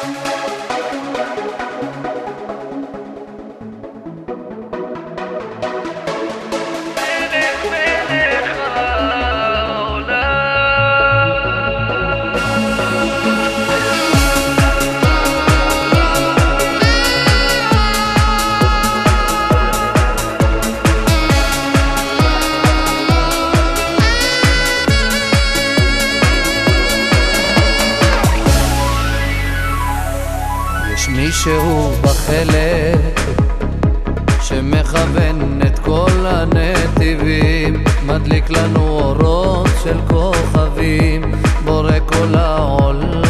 יש מישהו בחלק שמכוון את כל הנתיבים, מדליק לנו אורות של כוכבים, בורא כל העולם,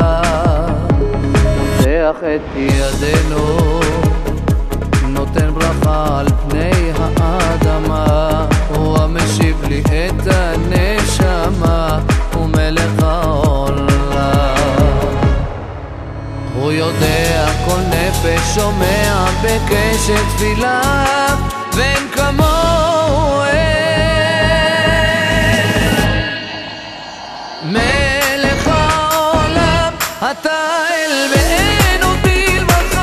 פותח את ידינו, נותן ברכה על פני האדמה, הוא המשיב לי את הנשמה, הוא מלך העולם. הוא יודע כל נפש, שומע בקשת תפילה, ואין כמוהו מלך העולם, אתה אל ואין אותי לבדך,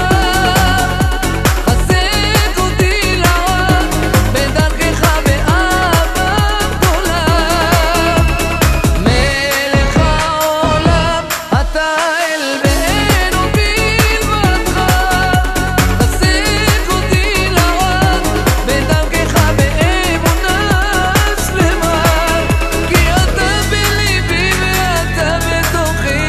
חזק אותי לעם בדרכך באהבה גדולה. מלך העולם, אתה אל ואין אותי לבדך, חזק אותי לעם בדרכך באמונה שלמה, כי אתה בליבי ואתה בתוכי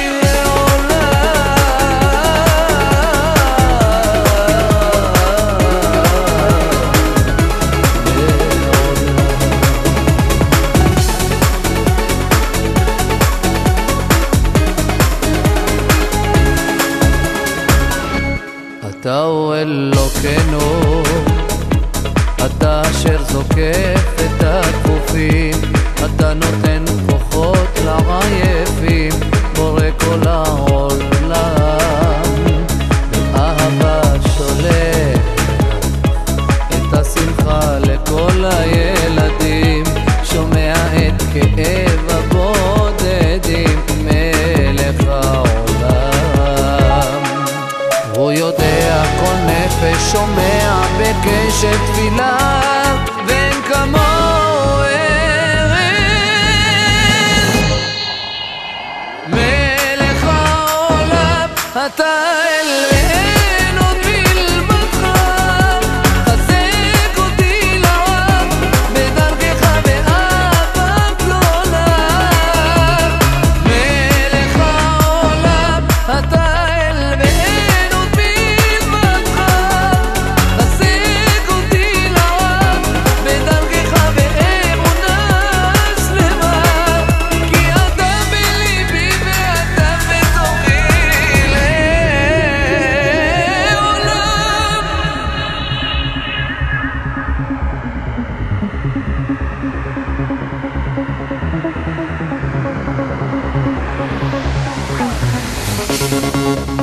אתה הוא אלוקינו, אתה אשר זוקף את הכפופים, אתה נותן כוחות לעייפים, בורא כל העולם, באהבה שולח את השמחה לכל הילדים, שומע את כאב הבודדים, מלך העולם. הוא יודע כל נפש, שומע בקשת תפילה, ואין כמוהו מלך העולם, אתה אל ואין עוד מלבדך, חזק אותי לעם בדרכך באהבה גדולה. מלך העולם, אתה Thank you.